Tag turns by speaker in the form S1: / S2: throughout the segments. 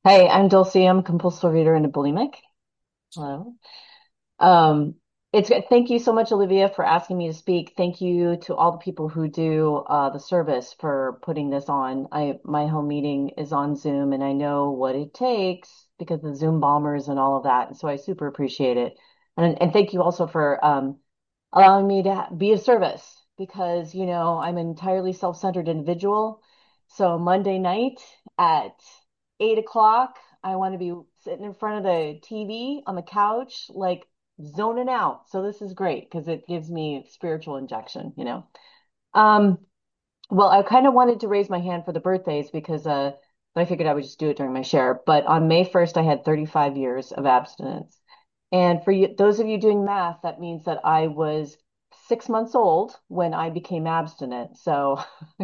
S1: Hey, I'm Dulcie. I'm a compulsive reader and a bulimic. Hello. Um, thank you so much, Olivia, for asking me to speak. Thank you to all the people who do the service for putting this on. My home meeting is on Zoom, and I know what it takes because the Zoom bombers and all of that. And so I super appreciate it. And thank you also for allowing me to be of service because, I'm an entirely self-centered individual. So Monday night at 8 o'clock, I want to be sitting in front of the TV on the couch, like zoning out. So this is great because it gives me spiritual injection. Um, well, I kind of wanted to raise my hand for the birthdays because but I figured I would just do it during my share. But on May 1st, I had 35 years of abstinence. And for you, those of you doing math, that means that I was 6 months old when I became abstinent. So,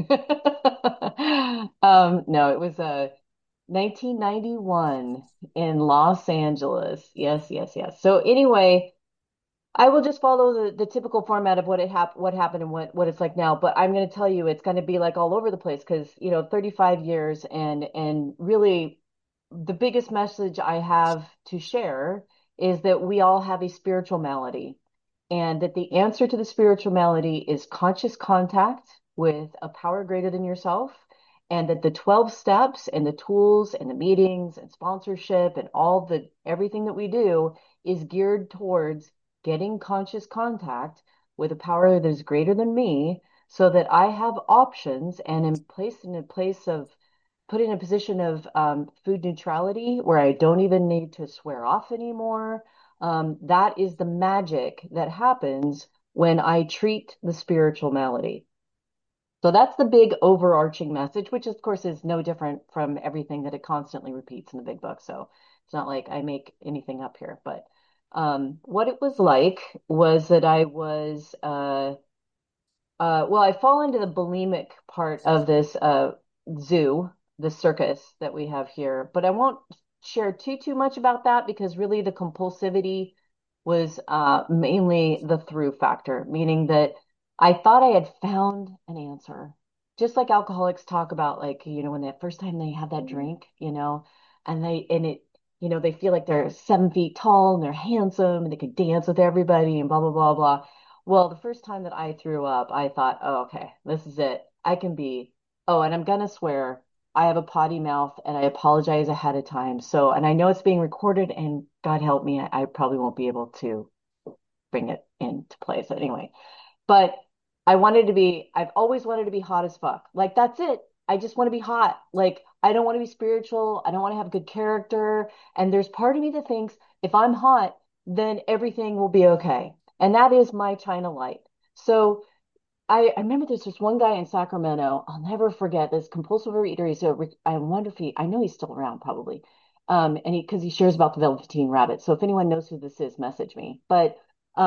S1: no, it was 1991 in Los Angeles. Yes, yes, yes. So anyway, I will just follow the typical format of what happened and what it's like now. But I'm going to tell you, it's going to be like all over the place because 35 years and really the biggest message I have to share is that we all have a spiritual malady, and that the answer to the spiritual malady is conscious contact with a power greater than yourself, and that the 12 steps and the tools and the meetings and sponsorship and all the everything that we do is geared towards getting conscious contact with a power that is greater than me so that I have options and in a place of put in a position of food neutrality where I don't even need to swear off anymore. That is the magic that happens when I treat the spiritual malady. So that's the big overarching message, which of course is no different from everything that it constantly repeats in the big book. So it's not like I make anything up here. But what it was like was that I was well, I fall into the bulimic part of this zoo, the circus that we have here, but I won't share too much about that because really the compulsivity was mainly the through factor, meaning that I thought I had found an answer. Just like alcoholics talk about, like, when that first time they have that drink, and they feel like they're 7 feet tall and they're handsome and they can dance with everybody and blah, blah, blah, blah. Well, the first time that I threw up, I thought, oh, okay, this is it. Oh, and I'm gonna swear, I have a potty mouth and I apologize ahead of time. So, and I know it's being recorded, and God help me, I probably won't be able to bring it into place anyway. But I've always wanted to be hot as fuck. Like, that's it. I just want to be hot. Like, I don't want to be spiritual. I don't want to have good character. And there's part of me that thinks if I'm hot, then everything will be okay. And that is my China light. So I remember there's this one guy in Sacramento. I'll never forget this compulsive reader. I wonder if I know he's still around probably. And because he shares about the Velveteen Rabbit. So if anyone knows who this is, message me. But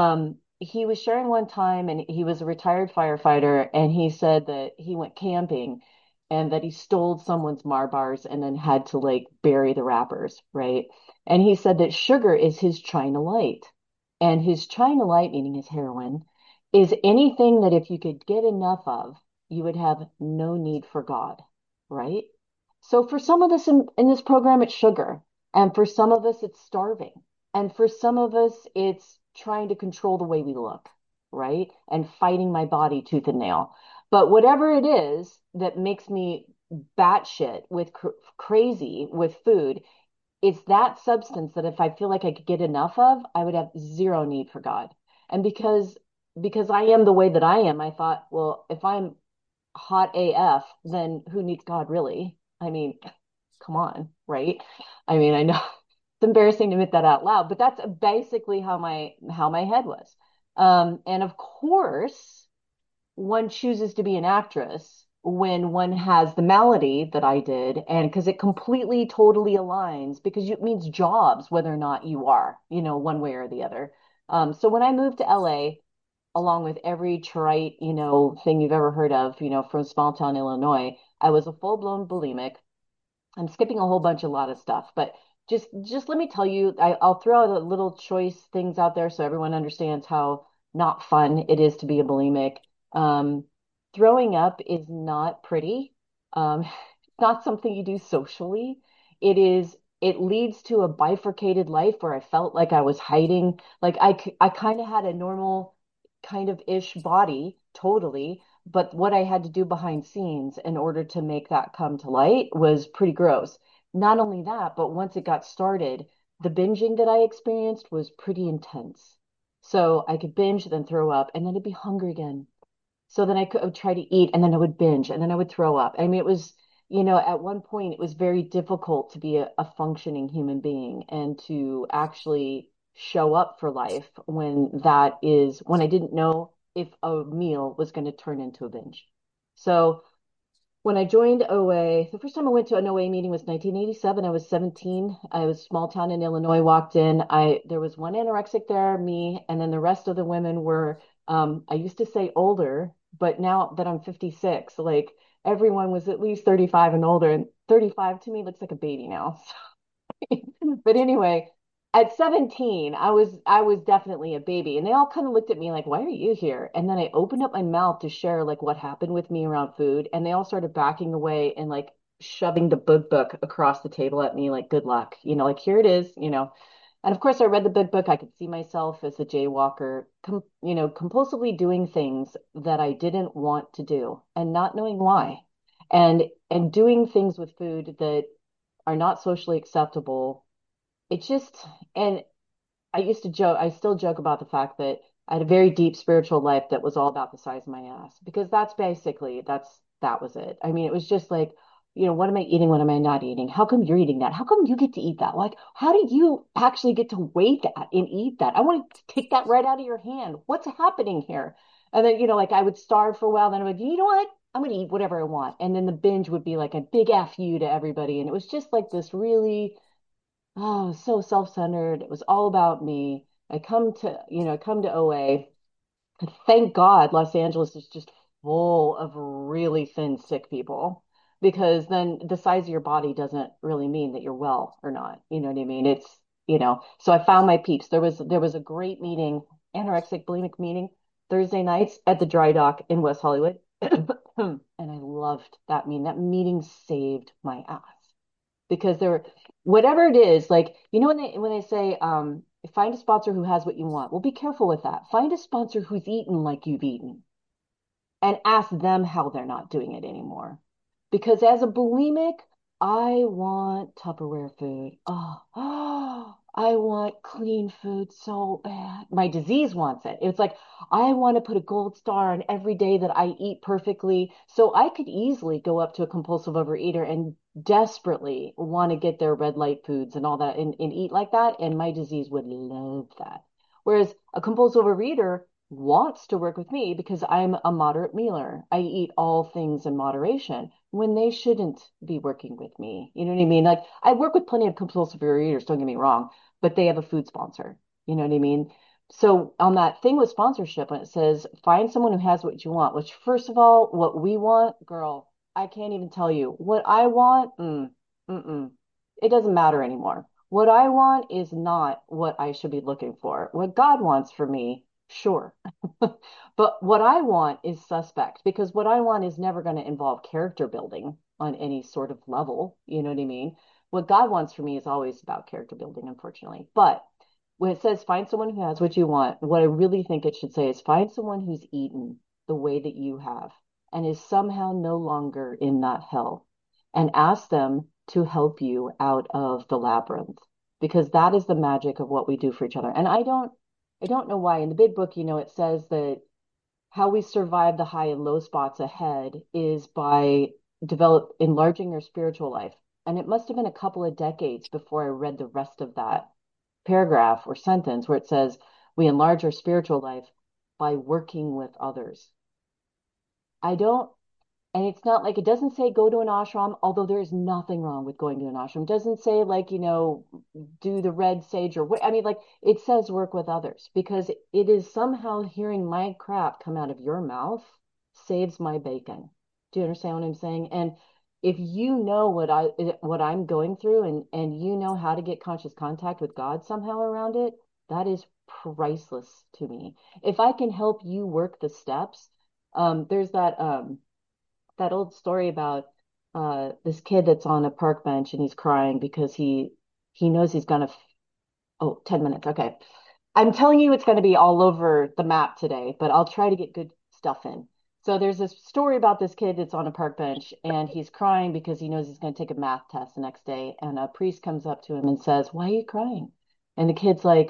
S1: he was sharing one time, and he was a retired firefighter, and he said that he went camping and that he stole someone's Marbars and then had to like bury the wrappers, right? And he said that sugar is his China light. And his China light, meaning his heroin, is anything that if you could get enough of, you would have no need for God, right? So for some of us in this program, it's sugar. And for some of us, it's starving. And for some of us, it's trying to control the way we look, right? And fighting my body tooth and nail. But whatever it is that makes me batshit with crazy with food, it's that substance that if I feel like I could get enough of, I would have zero need for God. And because I am the way that I am, I thought, well, if I'm hot AF, then who needs God really? I mean, come on, right? I mean, I know it's embarrassing to admit that out loud, but that's basically how my head was. And of course, one chooses to be an actress when one has the malady that I did, and because it completely, totally aligns, because it means jobs, whether or not you are, one way or the other. So when I moved to LA, along with every trite, thing you've ever heard of, from small town Illinois, I was a full-blown bulimic. I'm skipping a whole bunch, a lot of stuff, but just let me tell you, I'll throw out a little choice things out there so everyone understands how not fun it is to be a bulimic. Um, Throwing up is not pretty. It's not something you do socially. It is it leads to a bifurcated life where I felt like I was hiding. Like I kind of had a normal kind of ish body, totally. But what I had to do behind scenes in order to make that come to light was pretty gross. Not only that, but once it got started, the binging that I experienced was pretty intense. So I could binge, then throw up, and then I'd be hungry again. So then I would try to eat and then I would binge and then I would throw up. I mean, it was, at one point it was very difficult to be a functioning human being and to actually show up for life when I didn't know if a meal was going to turn into a binge. So when I joined OA, the first time I went to an OA meeting was 1987. I was 17. I was small town in Illinois, walked in. There was one anorexic there, me, and then the rest of the women were, I used to say older, but now that I'm 56, like everyone was at least 35 and older, and 35 to me looks like a baby now. But anyway, at 17, I was definitely a baby. And they all kind of looked at me like, "Why are you here?" And then I opened up my mouth to share like what happened with me around food, and they all started backing away and like shoving the big book across the table at me like, "Good luck." Like here it is. And of course, I read the big book. I could see myself as a jaywalker, compulsively doing things that I didn't want to do and not knowing why. And doing things with food that are not socially acceptable. It just, and I used to joke, I still joke about the fact that I had a very deep spiritual life that was all about the size of my ass because that was it. I mean, it was just like, what am I eating? What am I not eating? How come you're eating that? How come you get to eat that? Like, how do you actually get to weigh that and eat that? I want to take that right out of your hand. What's happening here? And then, like I would starve for a while, then I would, you know what? I'm going to eat whatever I want. And then the binge would be like a big F you to everybody. And it was just like this really, oh, so self-centered. It was all about me. I come to OA. Thank God Los Angeles is just full of really thin, sick people because then the size of your body doesn't really mean that you're well or not. You know what I mean? So I found my peeps. There was a great meeting, anorexic bulimic meeting Thursday nights at the Dry Dock in West Hollywood. And I loved that meeting. That meeting saved my ass because there were whatever it is, like when they say find a sponsor who has what you want. Well, be careful with that. Find a sponsor who's eaten like you've eaten and ask them how they're not doing it anymore. Because as a bulimic, I want Tupperware food. Oh, I want clean food so bad. My disease wants it. It's like I want to put a gold star on every day that I eat perfectly. So I could easily go up to a compulsive overeater and desperately want to get their red light foods and all that and eat like that. And my disease would love that. Whereas a compulsive overeater wants to work with me because I'm a moderate mealer. I eat all things in moderation when they shouldn't be working with me. You know what I mean? Like I work with plenty of compulsive overeaters, don't get me wrong, but they have a food sponsor. You know what I mean? So on that thing with sponsorship, when it says find someone who has what you want, which first of all, what we want, girl, I can't even tell you. What I want, it doesn't matter anymore. What I want is not what I should be looking for. What God wants for me, sure. But what I want is suspect because what I want is never going to involve character building on any sort of level. You know what I mean? What God wants for me is always about character building, unfortunately. But when it says find someone who has what you want, what I really think it should say is find someone who's eaten the way that you have and is somehow no longer in that hell and ask them to help you out of the labyrinth because that is the magic of what we do for each other. And I don't know why in the big book, it says that how we survive the high and low spots ahead is by enlarging your spiritual life. And it must have been a couple of decades before I read the rest of that paragraph or sentence where it says we enlarge our spiritual life by working with others. I don't and it's not like it doesn't say go to an ashram, although there's nothing wrong with going to an ashram. It doesn't say like, do the red sage or what. I mean, like it says work with others because it is somehow hearing my crap come out of your mouth saves my bacon. Do you understand what I'm saying? And if you know what I'm going through and you know how to get conscious contact with God somehow around it, that is priceless to me. If I can help you work the steps, there's that old story about this kid that's on a park bench and he's crying because he knows he's gonna, oh, 10 minutes. Okay. I'm telling you, it's going to be all over the map today, but I'll try to get good stuff in. So there's this story about this kid that's on a park bench and he's crying because he knows he's going to take a math test the next day. And a priest comes up to him and says, "Why are you crying?" And the kid's like,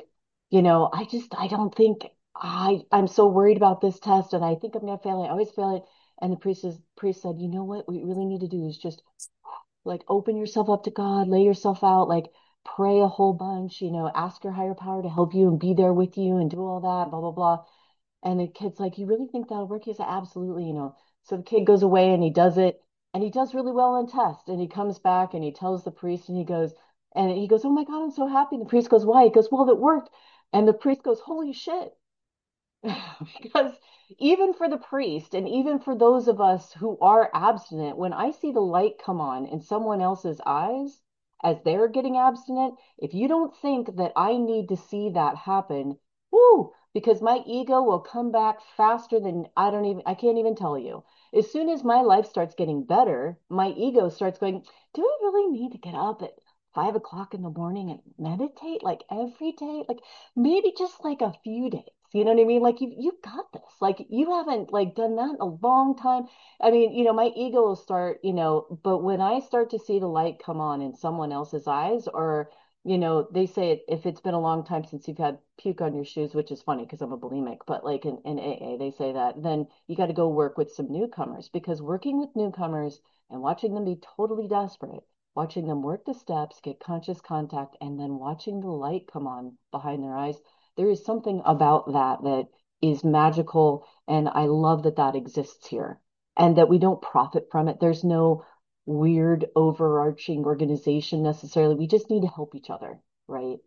S1: I don't think I'm so worried about this test and I think I'm going to fail it. I always fail it. And the priest said, "You know what we really need to do is just like open yourself up to God, lay yourself out, like pray a whole bunch, ask your higher power to help you and be there with you and do all that, blah, blah, blah." And the kid's like, "You really think that'll work?" He said, "Absolutely." So the kid goes away and he does it and he does really well on test. And he comes back and he tells the priest and he goes, "Oh my God, I'm so happy." And the priest goes, "Why?" He goes, "Well, it worked." And the priest goes, "Holy shit." Because even for the priest and even for those of us who are abstinent, when I see the light come on in someone else's eyes as they're getting abstinent, if you don't think that I need to see that happen, whoo, because my ego will come back faster than I can't even tell you. As soon as my life starts getting better, my ego starts going, "Do I really need to get up at 5 o'clock in the morning and meditate like every day? Like maybe just like a few days." You know what I mean? Like you've got this. Like you haven't like done that in a long time. I mean, my ego will start, but when I start to see the light come on in someone else's eyes, or they say if it's been a long time since you've had puke on your shoes, which is funny because I'm a bulimic, but like in AA, they say that, then you got to go work with some newcomers because working with newcomers and watching them be totally desperate, watching them work the steps, get conscious contact, and then watching the light come on behind their eyes, there is something about that that is magical. And I love that that exists here and that we don't profit from it. There's no weird overarching organization necessarily. We just need to help each other, right?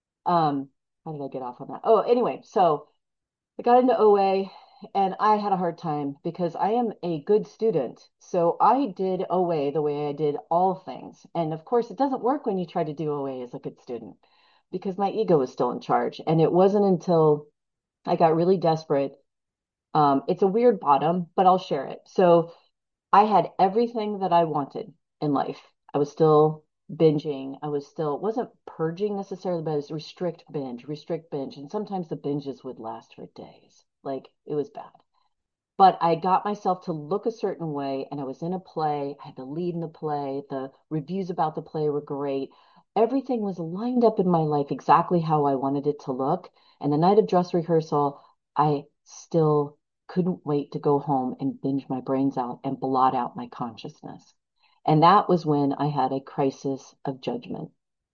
S1: How did I get off on that? Oh, anyway, so I got into OA and I had a hard time because I am a good student. So I did OA the way I did all things. And of course, it doesn't work when you try to do OA as a good student because my ego was still in charge. And it wasn't until I got really desperate. It's a weird bottom, but I'll share it. So I had everything that I wanted in life. I was still binging. I was still, wasn't purging necessarily, but it was restrict binge. And sometimes the binges would last for days. Like it was bad. But I got myself to look a certain way, and I was in a play. I had the lead in the play. The reviews about the play were great. Everything was lined up in my life exactly how I wanted it to look. And the night of dress rehearsal, I still couldn't wait to go home and binge my brains out and blot out my consciousness. And that was when I had a crisis of judgment.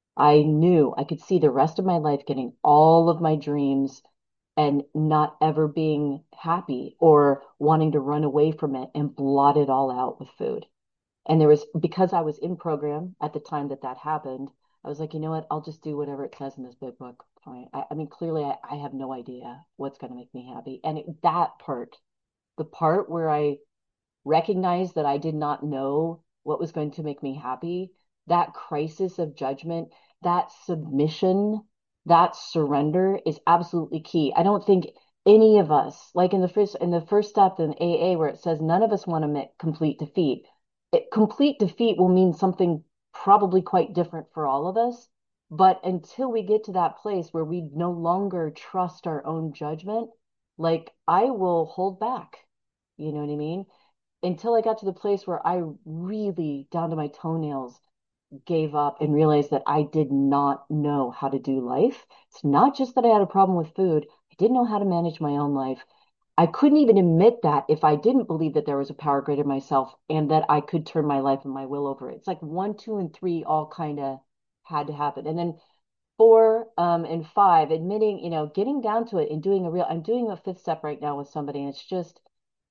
S1: I knew I could see the rest of my life getting all of my dreams and not ever being happy or wanting to run away from it and blot it all out with food. And there was, because I was in program at the time that that happened, I was like, you know what? I'll just do whatever it says in this big book. Fine. I mean, clearly, I have no idea what's going to make me happy. And that part, the part where I recognized that I did not know what was going to make me happy, that crisis of judgment, that submission, that surrender is absolutely key. I don't think any of us, like in the first step in AA where it says none of us want to admit complete defeat. Complete defeat will mean something probably quite different for all of us. But until we get to that place where we no longer trust our own judgment, like I will hold back. You know what I mean? Until I got to the place where I really, down to my toenails, gave up and realized that I did not know how to do life. It's not just that I had a problem with food, I didn't know how to manage my own life. I couldn't even admit that if I didn't believe that there was a power greater than myself and that I could turn my life and my will over. It's like one, two, and three all kind of had to happen. And then four, and five, admitting, getting down to it and I'm doing a fifth step right now with somebody, and it's just,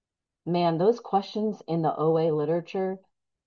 S1: man, those questions in the OA literature,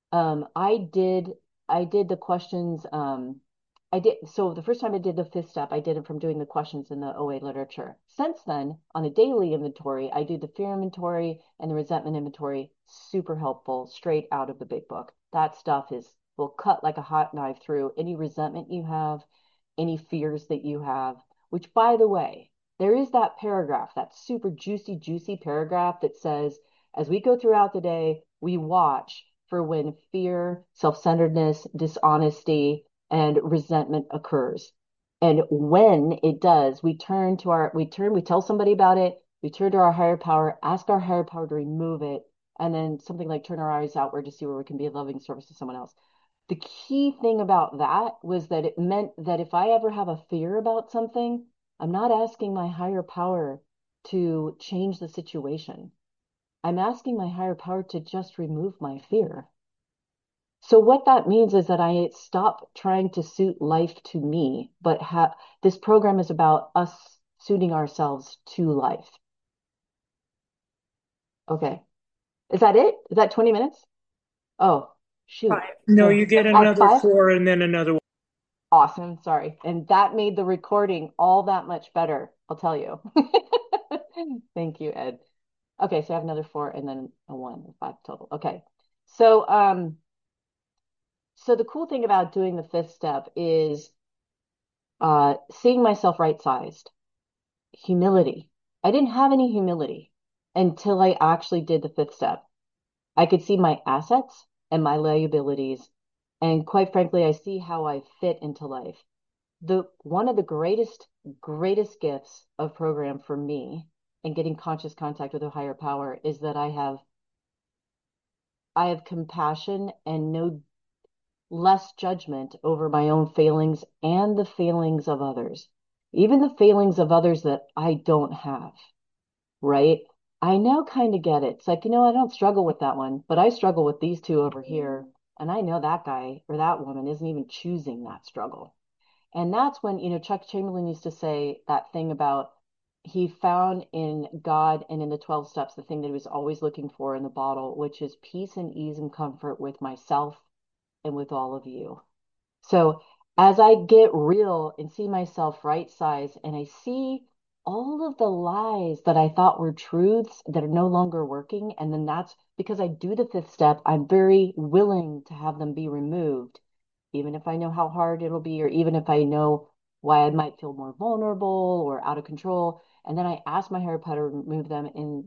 S1: I did the questions, so the first time I did the fifth step, I did it from doing the questions in the OA literature. Since then, on a daily inventory, I do the fear inventory and the resentment inventory, super helpful, straight out of the big book. That stuff will cut like a hot knife through any resentment you have, any fears that you have, which by the way, there is that paragraph, that super juicy, juicy paragraph that says, as we go throughout the day, we watch for when fear, self-centeredness, dishonesty, and resentment occurs. And when it does, we tell somebody about it, we turn to our higher power, ask our higher power to remove it, and then something like turn our eyes outward to see where we can be a loving service to someone else. The key thing about that was that it meant that if I ever have a fear about something, I'm not asking my higher power to change the situation. I'm asking my higher power to just remove my fear. So what that means is that I stop trying to suit life to me, but this program is about us suiting ourselves to life. Okay. Is that it? Is that 20 minutes? Oh, shoot.
S2: Five. No, you get another
S1: Five?
S2: four and then another one.
S1: Awesome. Sorry. And that made the recording all that much better, I'll tell you. Thank you, Ed. Okay, so I have another four and then a one, five total. Okay. So so the cool thing about doing the fifth step is seeing myself right sized. Humility. I didn't have any humility until I actually did the fifth step. I could see my assets and my liabilities, and quite frankly, I see how I fit into life. The one of the greatest gifts of program for me and getting conscious contact with a higher power is that I have compassion and no less judgment over my own failings and the failings of others, even the failings of others that I don't have, right? I now kind of get it. It's like, I don't struggle with that one, but I struggle with these two over here. And I know that guy or that woman isn't even choosing that struggle. And that's when, Chuck Chamberlain used to say that thing about he found in God and in the 12 steps the thing that he was always looking for in the bottle, which is peace and ease and comfort with myself and with all of you. So as I get real and see myself right size and I see all of the lies that I thought were truths that are no longer working, and then that's because I do the fifth step, I'm very willing to have them be removed, even if I know how hard it'll be, or even if I know why I might feel more vulnerable or out of control. And then I ask my higher power to remove them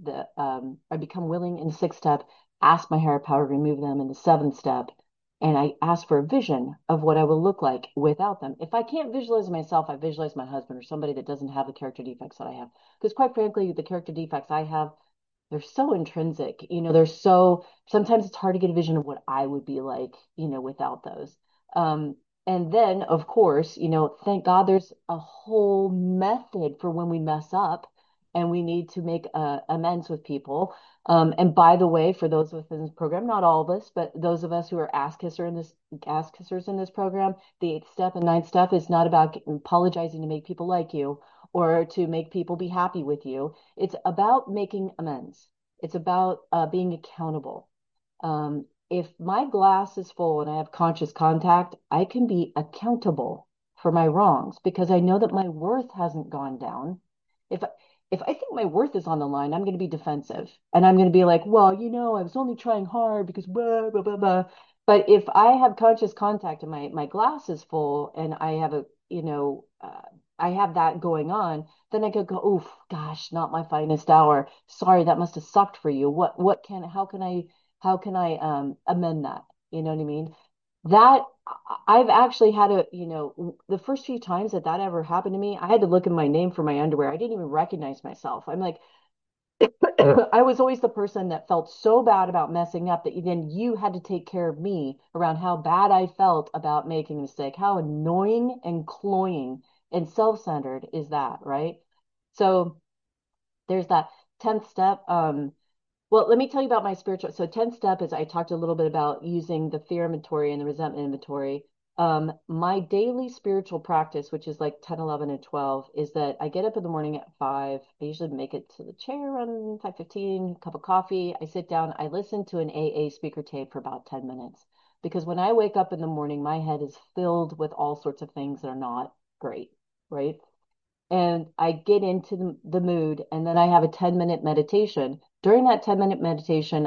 S1: I become willing in the sixth step, ask my higher power to remove them in the seventh step, and I ask for a vision of what I will look like without them. If I can't visualize myself, I visualize my husband or somebody that doesn't have the character defects that I have. Because quite frankly, the character defects I have, they're so intrinsic. They're so sometimes it's hard to get a vision of what I would be like, without those. Um, and then, of course, thank God there's a whole method for when we mess up and we need to make amends with people. And by the way, for those within this program, not all of us, but those of us who are ass kissers in this program, the eighth step and ninth step is not about apologizing to make people like you or to make people be happy with you. It's about making amends. It's about being accountable. If my glass is full and I have conscious contact, I can be accountable for my wrongs because I know that my worth hasn't gone down. If if I think my worth is on the line, I'm going to be defensive and I'm going to be like, well, I was only trying hard because blah, blah, blah, blah. But if I have conscious contact and my glass is full and I have I have that going on, then I could go, oof, gosh, not my finest hour. Sorry, that must have sucked for you. How can I amend that? You know what I mean? That I've actually had the first few times that ever happened to me, I had to look in my name for my underwear. I didn't even recognize myself. I'm like, I was always the person that felt so bad about messing up that then you had to take care of me around how bad I felt about making a mistake. How annoying and cloying and self-centered is that, right? So there's that 10th step. Well, let me tell you about my spiritual. So 10th step is I talked a little bit about using the fear inventory and the resentment inventory. My daily spiritual practice, which is like 10, 11, and 12, is that I get up in the morning at 5. I usually make it to the chair around 5:15, cup of coffee. I sit down, I listen to an AA speaker tape for about 10 minutes. Because when I wake up in the morning, my head is filled with all sorts of things that are not great, right? And I get into the mood, and then I have a 10-minute meditation. During that 10-minute meditation,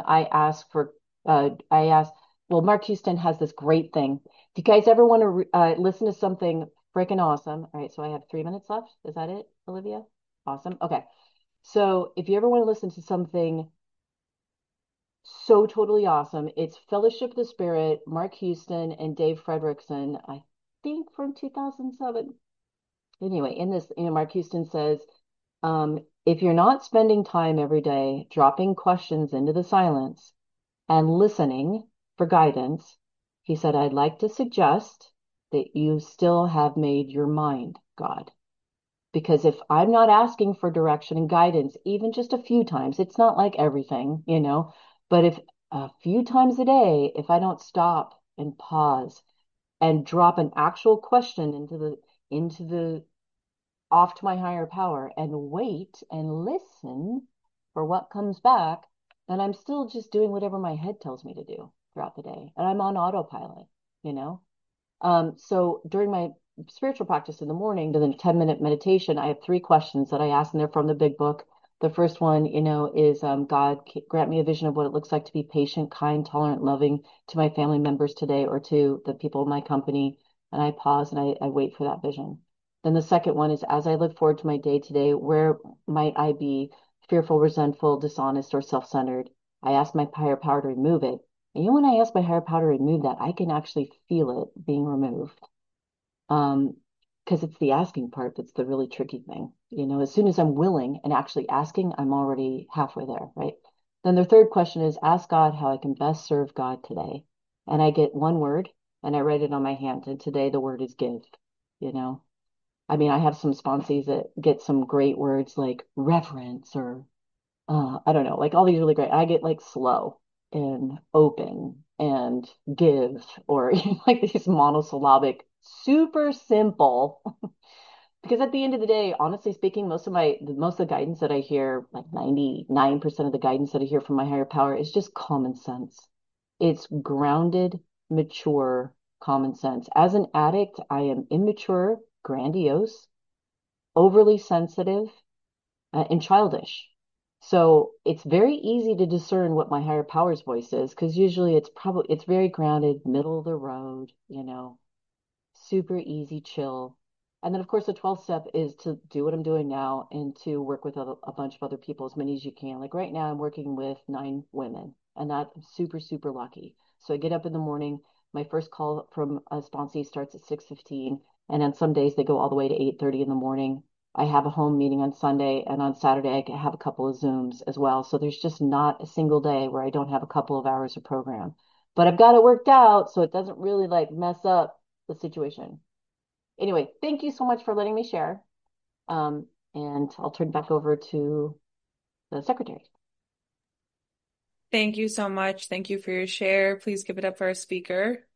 S1: I ask, well, Mark Houston has this great thing. Do you guys ever want to listen to something freaking awesome? All right, so I have 3 minutes left. Is that it, Olivia? Awesome. Okay. So if you ever want to listen to something so totally awesome, it's Fellowship of the Spirit, Mark Houston, and Dave Fredrickson. I think from 2007. Anyway, in this, Mark Houston says, if you're not spending time every day dropping questions into the silence and listening for guidance, he said, I'd like to suggest that you still have made your mind God. Because if I'm not asking for direction and guidance, even just a few times, it's not like everything, but if a few times a day, if I don't stop and pause and drop an actual question into the off to my higher power and wait and listen for what comes back, then I'm still just doing whatever my head tells me to do throughout the day. And I'm on autopilot, you know? So during my spiritual practice in the morning, to the 10-minute meditation, I have three questions that I ask, and they're from the big book. The first one, is God, grant me a vision of what it looks like to be patient, kind, tolerant, loving to my family members today or to the people in my company. And I pause and I wait for that vision. Then the second one is, as I look forward to my day today, where might I be fearful, resentful, dishonest, or self-centered? I ask my higher power to remove it. And when I ask my higher power to remove that, I can actually feel it being removed. Because it's the asking part that's the really tricky thing. As soon as I'm willing and actually asking, I'm already halfway there, right? Then the third question is, ask God how I can best serve God today. And I get one word and I write it on my hand. And today the word is give, you know. I mean, I have some sponsees that get some great words like reverence or I don't know, like all these really great. I get like slow and open and give or like these monosyllabic, super simple. Because at the end of the day, honestly speaking, most of the guidance that I hear, like 99% of the guidance that I hear from my higher power is just common sense. It's grounded, mature common sense. As an addict, I am immature, grandiose, overly sensitive, and childish. So it's very easy to discern what my higher power's voice is because usually it's very grounded, middle of the road, super easy, chill. And then of course the 12th step is to do what I'm doing now and to work with a bunch of other people, as many as you can. Like right now I'm working with 9 women and I'm super, super lucky. So I get up in the morning, my first call from a sponsee starts at 6:15, and then some days they go all the way to 8:30 in the morning. I have a home meeting on Sunday, and on Saturday I have a couple of Zooms as well. So there's just not a single day where I don't have a couple of hours of program. But I've got it worked out so it doesn't really like mess up the situation. Anyway, thank you so much for letting me share. And I'll turn it back over to the secretary.
S3: Thank you so much. Thank you for your share. Please give it up for our speaker.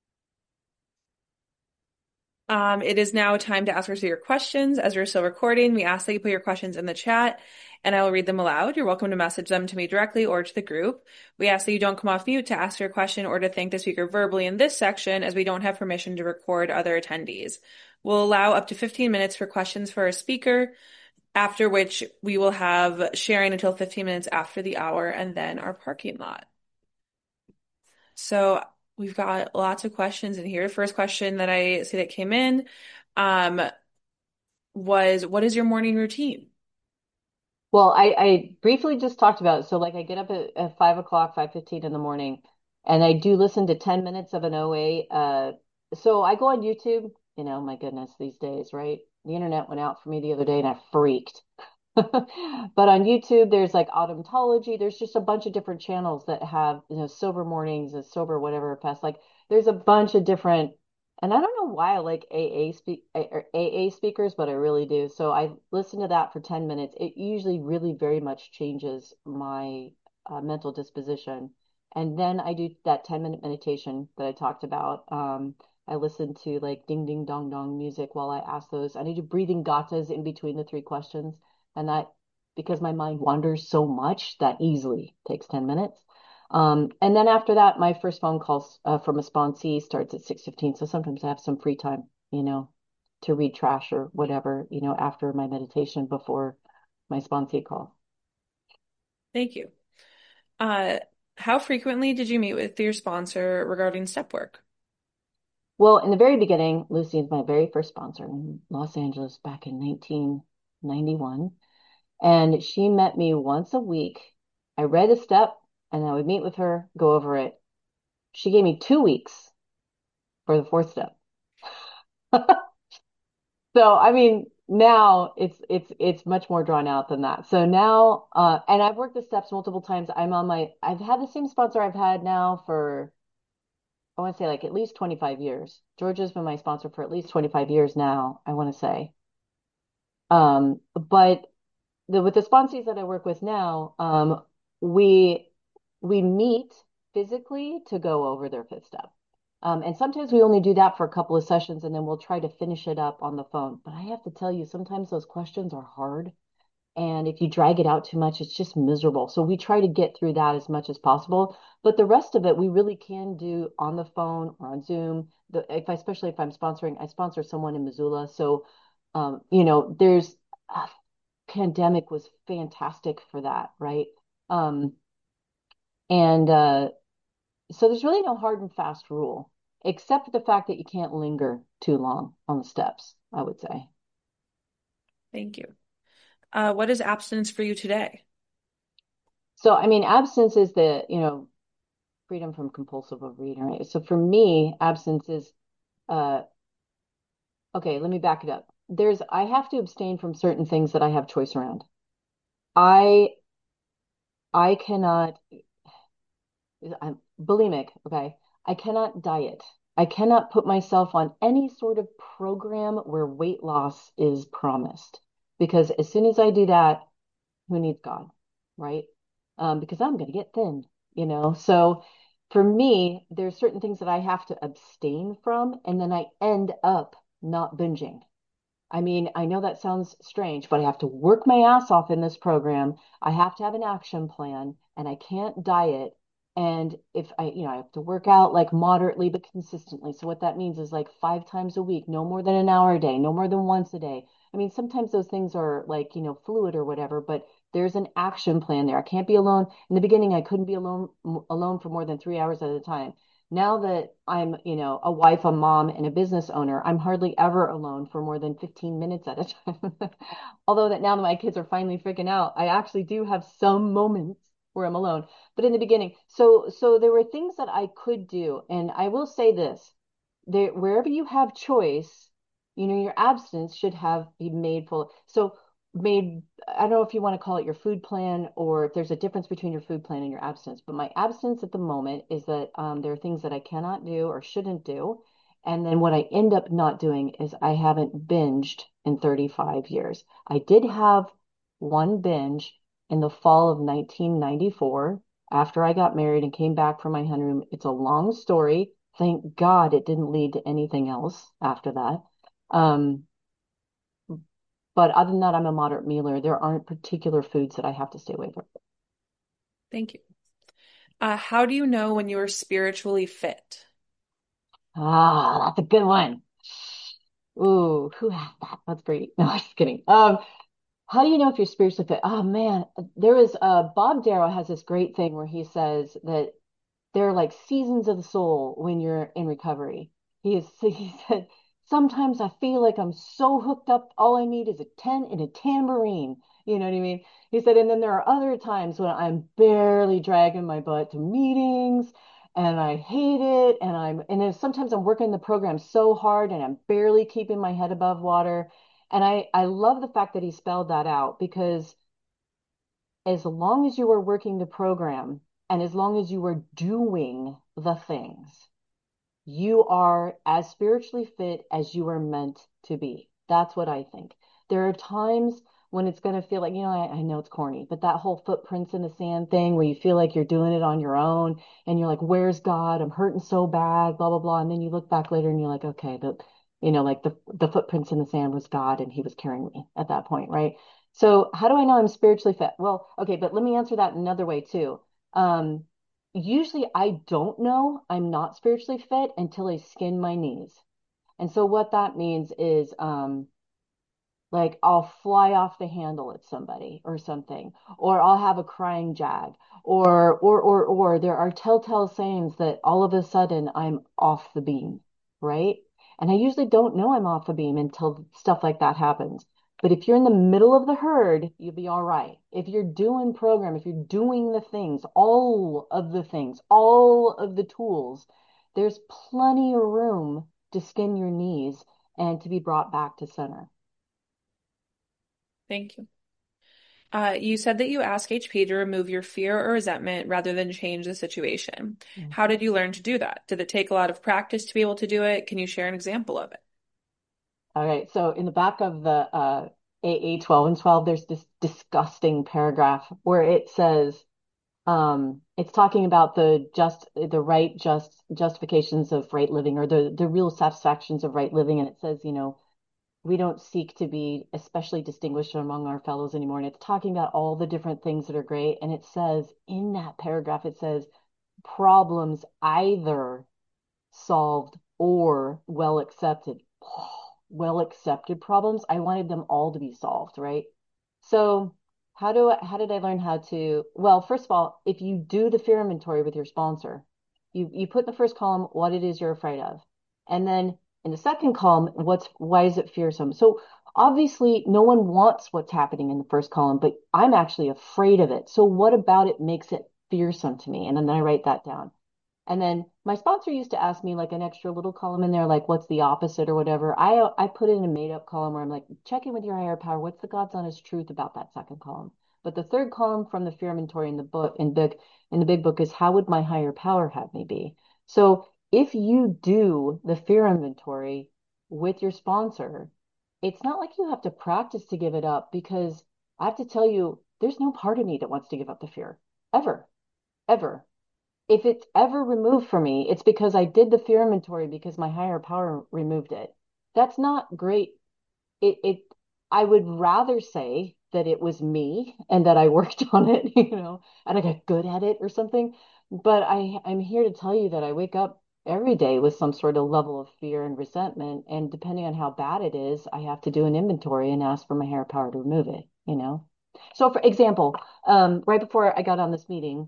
S3: It is now time to ask us your questions. As we're still recording, we ask that you put your questions in the chat and I will read them aloud. You're welcome to message them to me directly or to the group. We ask that you don't come off mute to ask your question or to thank the speaker verbally in this section, as we don't have permission to record other attendees. We'll allow up to 15 minutes for questions for our speaker, after which we will have sharing until 15 minutes after the hour and then our parking lot. So we've got lots of questions in here. First question that I see that came in was, what is your morning routine?
S1: Well, I briefly just talked about it. So like I get up at 5 o'clock, 5:15 in the morning, and I do listen to 10 minutes of an OA. So I go on YouTube, my goodness, these days, right? The internet went out for me the other day and I freaked. But on YouTube, there's like Autumntology. There's just a bunch of different channels that have, sober mornings, a sober whatever fest. Like there's a bunch of different, and I don't know why I like AA speakers, but I really do. So I listen to that for 10 minutes. It usually really very much changes my mental disposition. And then I do that 10-minute meditation that I talked about. I listen to like ding ding dong dong music while I ask those. I do breathing gatas in between the three questions. And that, because my mind wanders so much, that easily takes 10 minutes. And then after that, my first phone call from a sponsee starts at 6:15. So sometimes I have some free time, to read trash or whatever, after my meditation before my sponsee call.
S3: Thank you. How frequently did you meet with your sponsor regarding step work?
S1: Well, in the very beginning, Lucy is my very first sponsor in Los Angeles back in 1991. And she met me once a week. I read a step and I would meet with her, go over it. She gave me 2 weeks for the fourth step. So, I mean, now it's much more drawn out than that. So now, and I've worked the steps multiple times. I've had the same sponsor I've had now for, I want to say like at least 25 years. Georgia's been my sponsor for at least 25 years now, I want to say. But with the sponsors that I work with now, we we meet physically to go over their fifth step. And sometimes we only do that for a couple of sessions and then we'll try to finish it up on the phone. But I have to tell you, sometimes those questions are hard. And if you drag it out too much, it's just miserable. So we try to get through that as much as possible. But the rest of it, we really can do on the phone or on Zoom. Especially if I'm sponsoring, I sponsor someone in Missoula. So, there's pandemic was fantastic for that, right? Um, and so there's really no hard and fast rule, except for the fact that you can't linger too long on the steps, I would say.
S3: Thank you. What is abstinence for you today?
S1: So, I mean, abstinence is freedom from compulsive overeating, right? So for me, abstinence is, uh, okay, let me back it up. I have to abstain from certain things that I have choice around. I, I cannot I'm bulimic, okay? I cannot diet. I cannot put myself on any sort of program where weight loss is promised. Because as soon as I do that, who needs God, right? Because I'm going to get thin, you know? So for me, there's certain things that I have to abstain from, and then I end up not binging. I mean, I know that sounds strange, but I have to work my ass off in this program. I have to have an action plan and I can't diet. And if I have to work out like moderately but consistently. So what that means is like 5 times a week, no more than an hour a day, no more than once a day. I mean, sometimes those things are like, fluid or whatever, but there's an action plan there. I can't be alone. In the beginning, I couldn't be alone for more than 3 hours at a time. Now that I'm, a wife, a mom, and a business owner, I'm hardly ever alone for more than 15 minutes at a time. Although that now that my kids are finally freaking out, I actually do have some moments where I'm alone. But in the beginning, so there were things that I could do, and I will say this, wherever you have choice, your abstinence should have be made full. So made, I don't know if you want to call it your food plan or if there's a difference between your food plan and your abstinence, but my abstinence at the moment is that there are things that I cannot do or shouldn't do. And then what I end up not doing is I haven't binged in 35 years. I did have one binge in the fall of 1994 after I got married and came back from my honeymoon. It's a long story. Thank God it didn't lead to anything else after that. Um, but other than that, I'm a moderate mealer. There aren't particular foods that I have to stay away from.
S3: Thank you. How do you know when you are spiritually fit?
S1: Ah, that's a good one. Ooh, who had that? That's great. No, I'm just kidding. How do you know if you're spiritually fit? Oh man, there is Bob Darrow has this great thing where he says that there are like seasons of the soul when you're in recovery. He said, sometimes I feel like I'm so hooked up, all I need is a 10 and a tambourine. You know what I mean? He said, and then there are other times when I'm barely dragging my butt to meetings and I hate it. And then sometimes I'm working the program so hard and I'm barely keeping my head above water. And I love the fact that he spelled that out because as long as you are working the program and as long as you are doing the things, you are as spiritually fit as you are meant to be. That's what I think. There are times when it's going to feel like, I know it's corny, but that whole footprints in the sand thing where you feel like you're doing it on your own and you're like, where's God? I'm hurting so bad, blah, blah, blah. And then you look back later and you're like, okay, like the footprints in the sand was God and he was carrying me at that point, right? So how do I know I'm spiritually fit? Well, okay, but let me answer that another way too. Um, Usually I don't know I'm not spiritually fit until I skin my knees. And so what that means is like I'll fly off the handle at somebody or something, or I'll have a crying jag, or there are telltale signs that all of a sudden I'm off the beam, right? And I usually don't know I'm off the beam until stuff like that happens. But if you're in the middle of the herd, you'll be all right. If you're doing program, if you're doing the things, all of the tools, there's plenty of room to skin your knees and to be brought back to center.
S3: Thank you. You said that you asked HP to remove your fear or resentment rather than change the situation.
S1: Mm-hmm.
S3: How did you learn to do that? Did it take a lot of practice to be able to do it? Can you share an example of it?
S1: All right. So in the back of the AA 12 and 12, there's this disgusting paragraph where it says, it's talking about the right justifications of right living, or the real satisfactions of right living. And it says, we don't seek to be especially distinguished among our fellows anymore. And it's talking about all the different things that are great. And it says in that paragraph, it says problems either solved or well accepted. Well accepted problems. I wanted them all to be solved, right? So how did I learn how to, well, first of all, if you do the fear inventory with your sponsor, you put in the first column what it is you're afraid of. And then in the second column, why is it fearsome? So obviously no one wants what's happening in the first column, but I'm actually afraid of it. So what about it makes it fearsome to me? And then I write that down. And then my sponsor used to ask me like an extra little column in there, like what's the opposite or whatever. I put in a made up column where I'm like, check in with your higher power. What's the God's honest truth about that second column? But the third column from the fear inventory in the book in the big book is how would my higher power have me be? So if you do the fear inventory with your sponsor, it's not like you have to practice to give it up, because I have to tell you, there's no part of me that wants to give up the fear ever, ever. If it's ever removed from me, it's because I did the fear inventory because my higher power removed it. That's not great. It I would rather say that it was me and that I worked on it, and I got good at it or something. But I'm here to tell you that I wake up every day with some sort of level of fear and resentment, and depending on how bad it is, I have to do an inventory and ask for my higher power to remove it. So for example, right before I got on this meeting,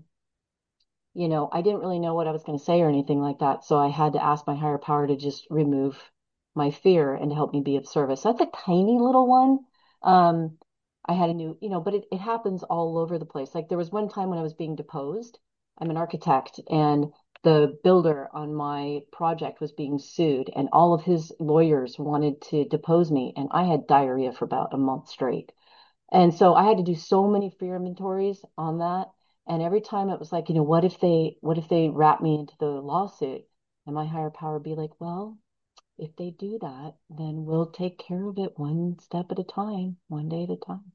S1: I didn't really know what I was going to say or anything like that. So I had to ask my higher power to just remove my fear and to help me be of service. That's a tiny little one. Um, I had a new, but it happens all over the place. Like there was one time when I was being deposed. I'm an architect, and the builder on my project was being sued, and all of his lawyers wanted to depose me, and I had diarrhea for about a month straight. And so I had to do so many fear inventories on that. And every time it was like, what if they wrap me into the lawsuit? And my higher power would be like, well, if they do that, then we'll take care of it one step at a time, one day at a time.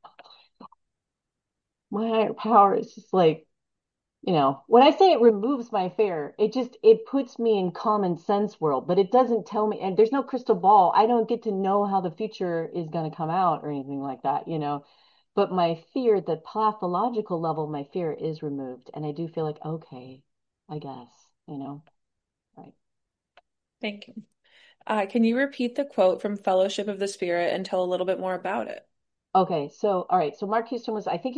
S1: My higher power is just like, when I say it removes my fear, it puts me in common sense world, but it doesn't tell me, and there's no crystal ball. I don't get to know how the future is going to come out or anything like that. But my fear, the pathological level of my fear is removed. And I do feel like, okay, I guess. Right.
S3: Thank you. Can you repeat the quote from Fellowship of the Spirit and tell a little bit more about it?
S1: Okay. So, all right. So Mark Houston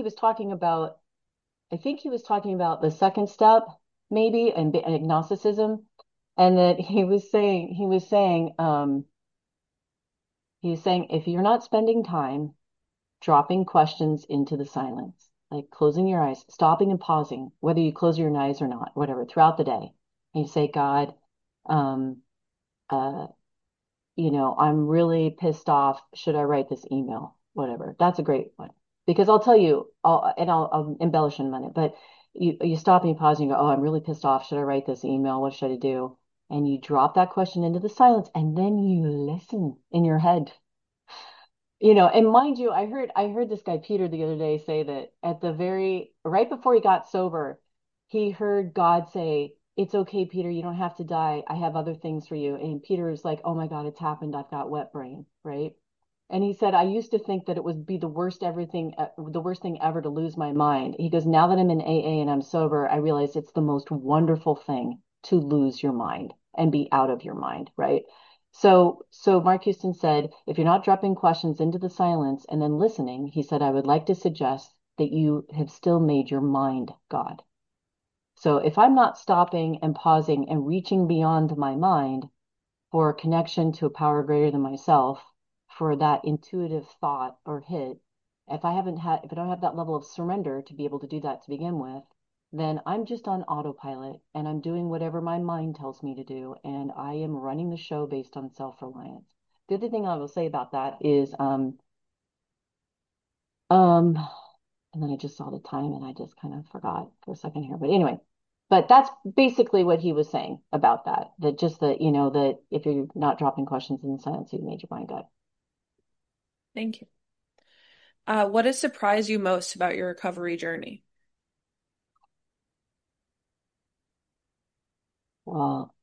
S1: I think he was talking about the second step, maybe, and agnosticism. And that he was saying, if you're not spending time dropping questions into the silence, like closing your eyes, stopping and pausing, whether you close your eyes or not, whatever, throughout the day. And you say, God, um, uh, I'm really pissed off. Should I write this email? Whatever. That's a great one. Because I'll tell you, I'll embellish in a minute, but you stop and you pause and you go, oh, I'm really pissed off. Should I write this email? What should I do? And you drop that question into the silence, and then you listen in your head. And mind you, I heard this guy Peter the other day say that at the very right before he got sober, he heard God say, "It's okay, Peter, you don't have to die. I have other things for you." And Peter was like, "Oh my God, it's happened. I've got wet brain," right? And he said, "I used to think that it would be the worst thing ever to lose my mind." He goes, "Now that I'm in AA and I'm sober, I realize it's the most wonderful thing to lose your mind and be out of your mind, right?" So Mark Houston said, if you're not dropping questions into the silence and then listening, he said, I would like to suggest that you have still made your mind God. So if I'm not stopping and pausing and reaching beyond my mind for connection to a power greater than myself, for that intuitive thought or hit, if I don't have that level of surrender to be able to do that to begin with, then I'm just on autopilot and I'm doing whatever my mind tells me to do, and I am running the show based on self-reliance. the other thing I will say about that is, um, and then I just saw the time and I just kind of forgot for a second here. But anyway, but that's basically what he was saying about that. That just that, that if you're not dropping questions in silence, you made your mind up.
S3: Thank you. What has surprised you most about your recovery journey?
S1: Well,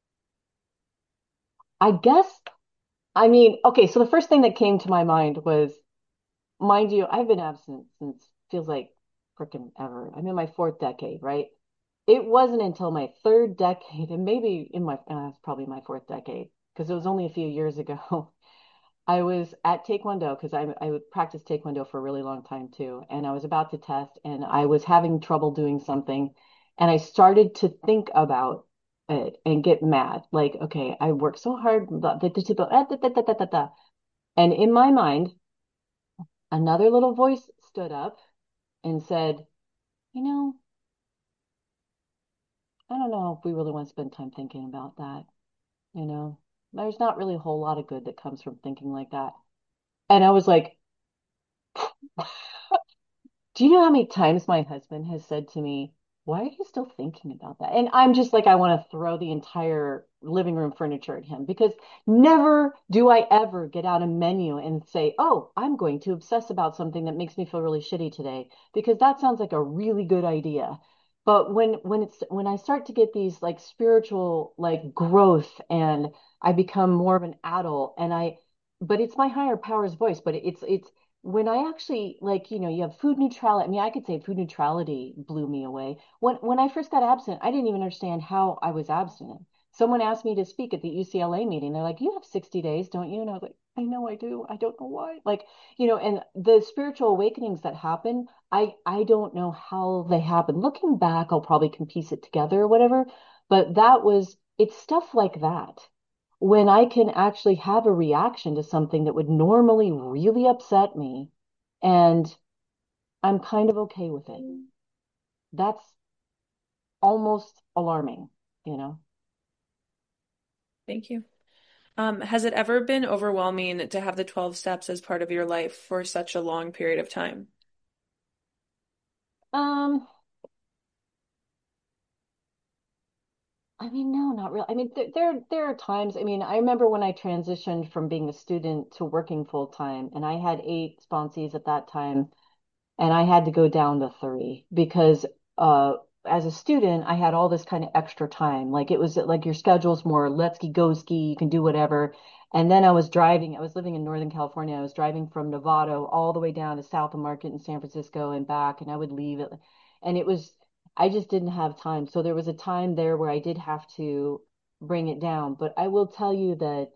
S1: I guess, I mean, okay, so the first thing that came to my mind was, mind you, I've been absent since feels like freaking ever. I'm in my fourth decade, right? It wasn't until my third decade, and maybe it's probably my fourth decade, because it was only a few years ago. I was at Taekwondo because I would practice Taekwondo for a really long time too. And I was about to test and I was having trouble doing something. And I started to think about it and get mad. Like, okay, I worked so hard. And in my mind, another little voice stood up and said, you know, I don't know if we really want to spend time thinking about that. You know, there's not really a whole lot of good that comes from thinking like that. And I was like, do you know how many times my husband has said to me, why are you still thinking about that? And I'm just like, I want to throw the entire living room furniture at him because never do I ever get out a menu and say, oh, I'm going to obsess about something that makes me feel really shitty today, because that sounds like a really good idea. But when I start to get these like spiritual like growth and I become more of an adult and but it's my higher power's voice, but it's when I actually like, you have food neutrality. I mean, I could say food neutrality blew me away. When I first got abstinent, I didn't even understand how I was abstinent. Someone asked me to speak at the UCLA meeting. They're like, "You have 60 days, don't you?" And I was like, "I know I do. I don't know why." Like, and the spiritual awakenings that happen, I don't know how they happen. Looking back, I'll probably can piece it together or whatever. But it's stuff like that when I can actually have a reaction to something that would normally really upset me, and I'm kind of okay with it. That's almost alarming, you know?
S3: Thank you. Has it ever been overwhelming to have the 12 steps as part of your life for such a long period of time?
S1: Um, I mean, no, not really. I mean, there are times. I mean, I remember when I transitioned from being a student to working full time, and I had 8 sponsees at that time. And I had to go down to 3 because as a student, I had all this kind of extra time. Like it was like your schedule's more let's go ski, you can do whatever. And then I was living in Northern California. I was driving from Novato all the way down to South of Market in San Francisco and back, and I would leave it. And I just didn't have time. So there was a time there where I did have to bring it down. But I will tell you that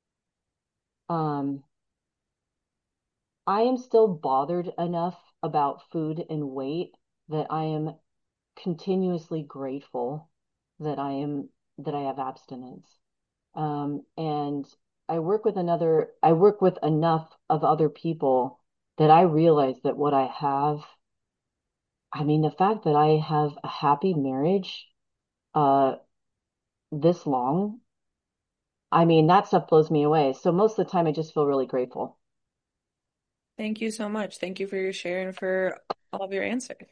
S1: um I am still bothered enough about food and weight that I am continuously grateful that I have abstinence. And I work with enough of other people that I realize that what I have, I mean, the fact that I have a happy marriage, uh, this long, I mean, that stuff blows me away. So most of the time I just feel really grateful.
S3: Thank you so much. Thank you for your share and for all of your answers.